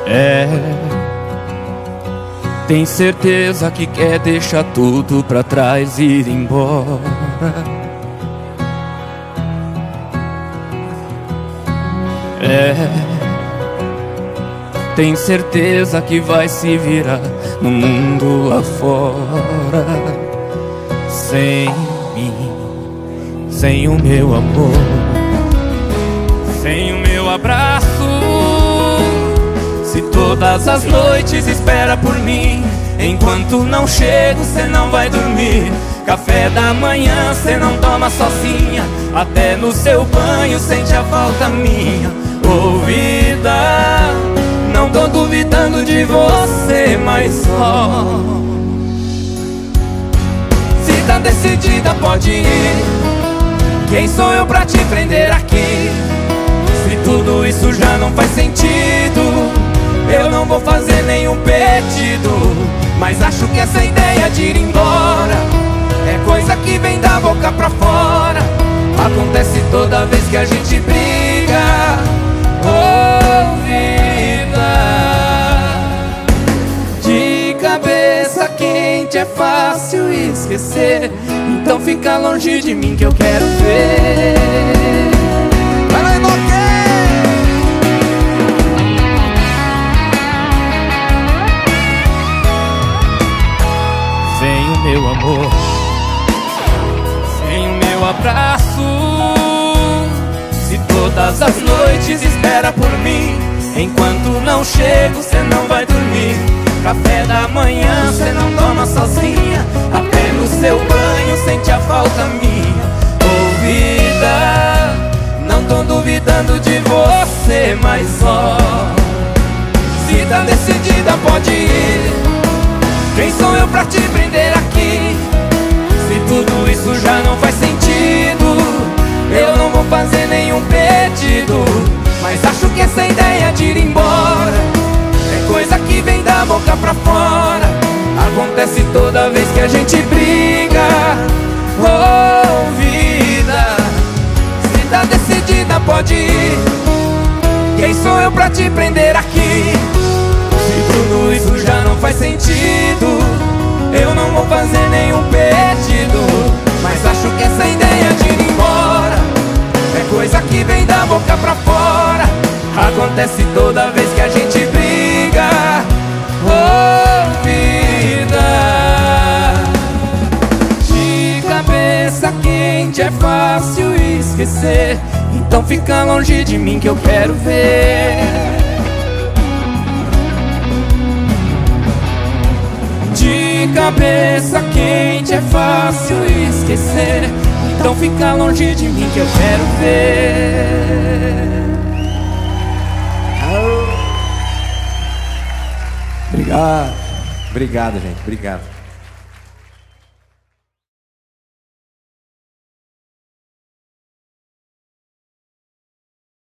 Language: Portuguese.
É, tem certeza que quer deixar tudo pra trás e ir embora. É, tem certeza que vai se virar no mundo lá fora. Sem mim, sem o meu amor, sem o meu abraço. Se todas as noites espera por mim, enquanto não chego cê não vai dormir. Café da manhã cê não toma sozinha, até no seu banho sente a falta minha. Ô vida, não tô duvidando de você, mas só se tá decidida pode ir. Quem sou eu pra te prender aqui? Se tudo isso já não faz sentido, eu não vou fazer nenhum pedido. Mas acho que essa ideia de ir embora é coisa que vem da boca pra fora. Acontece toda vez que a gente briga. Oh, vida, de cabeça quente é fácil esquecer. Então fica longe de mim que eu quero ver. Vai lá, Enoque! Sem o meu amor, sem o meu abraço. Se todas as noites espera por mim, enquanto não chego cê não vai dormir. Café da manhã cê não toma sozinha, até no seu banho sente a falta minha. Ô vida, não tô duvidando de você, mas só se tá decidida pode ir. Quem sou eu pra te prender aqui? Se tudo isso já não faz sentido, eu não vou fazer nenhum pedido. Mas acho que essa ideia de ir embora é coisa que vem da boca pra fora. Acontece toda vez que a gente briga. Oh vida, se tá decidida pode ir. Quem sou eu pra te prender aqui? Se tudo isso já não faz sentido, eu não vou fazer nenhum pedido. Mas acho que essa ideia de ir embora é coisa que vem da boca pra fora. Acontece toda vez que a gente briga. Oh vida, de cabeça quente é fácil esquecer. Então fica longe de mim que eu quero ver. De cabeça quente é fácil esquecer. Então fica longe de mim que eu quero ver. Obrigado. Obrigado, gente. Obrigado.